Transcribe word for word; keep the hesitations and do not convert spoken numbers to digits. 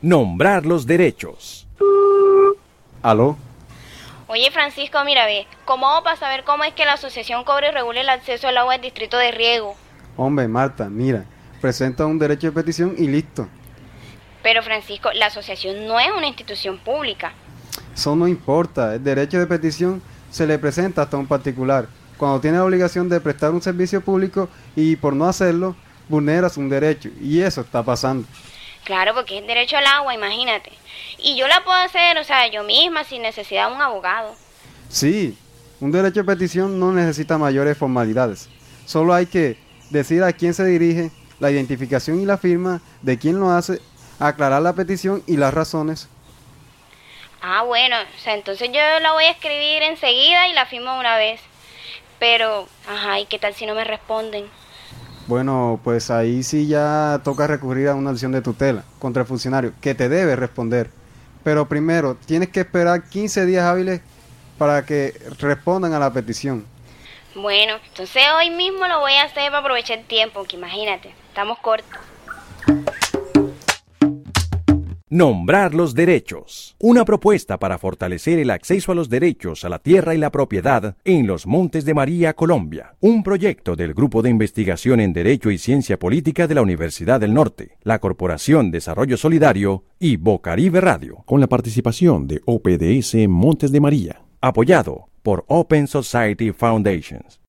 Nombrar los derechos. ¿Aló? Oye, Francisco, mira, ve, ¿cómo hago para saber cómo es que la asociación cobra y regula el acceso al agua del distrito de riego? Hombre, Marta, mira, presenta un derecho de petición y listo. Pero, Francisco, la asociación no es una institución pública. Eso no importa, el derecho de petición se le presenta hasta un particular, cuando tiene la obligación de prestar un servicio público y por no hacerlo, vulneras un derecho, y eso está pasando. Claro, porque es derecho al agua, imagínate. Y yo la puedo hacer, o sea, yo misma, sin necesidad de un abogado. Sí, un derecho de petición no necesita mayores formalidades. Solo hay que decir a quién se dirige, la identificación y la firma de quién lo hace, aclarar la petición y las razones. Ah, bueno, o sea, entonces yo la voy a escribir enseguida y la firmo una vez. Pero, ajá, ¿y qué tal si no me responden? Bueno, pues ahí sí ya toca recurrir a una acción de tutela contra el funcionario, que te debe responder. Pero primero, tienes que esperar quince días hábiles para que respondan a la petición. Bueno, entonces hoy mismo lo voy a hacer para aprovechar el tiempo, que imagínate, estamos cortos. Nombrar los derechos. Una propuesta para fortalecer el acceso a los derechos a la tierra y la propiedad en los Montes de María, Colombia. Un proyecto del Grupo de Investigación en Derecho y Ciencia Política de la Universidad del Norte, la Corporación Desarrollo Solidario y Bocaribe Radio, con la participación de O P D S Montes de María, apoyado por Open Society Foundations.